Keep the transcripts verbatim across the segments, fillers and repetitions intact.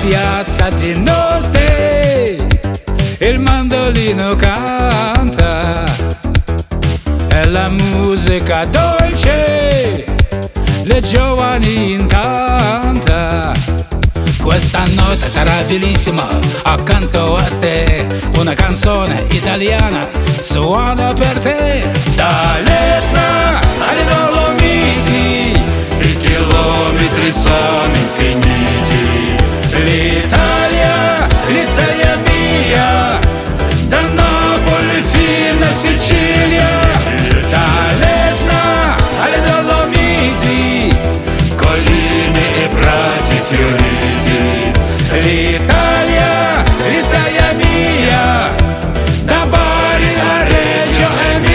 piazza di notte il mandolino canta e la musica dolce le giovani incanta. Questa notte sarà bellissima accanto a te, una canzone italiana suona per te. Dall'Etna alle Dolomiti i chilometri sono infiniti. L'Italia, l'Italia mia, da Napoli fino a Sicilia. Dall'Etna alle Dolomiti, colline e prati fioriti. L'Italia, l'Italia mia, da Bari a Reggio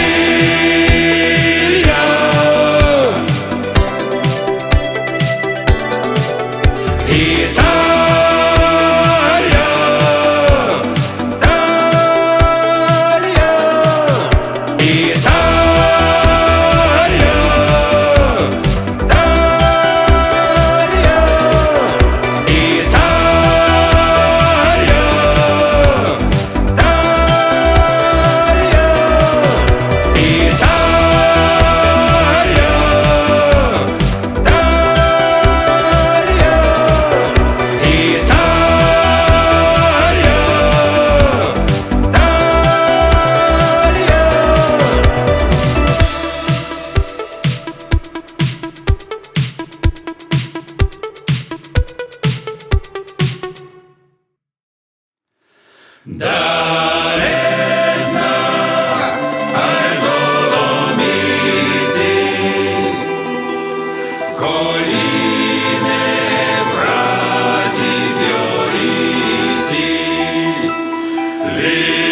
Emilia. Italia, Italia, Italia, Dall'Etna ai Dolomiti, colline e prati fioriti.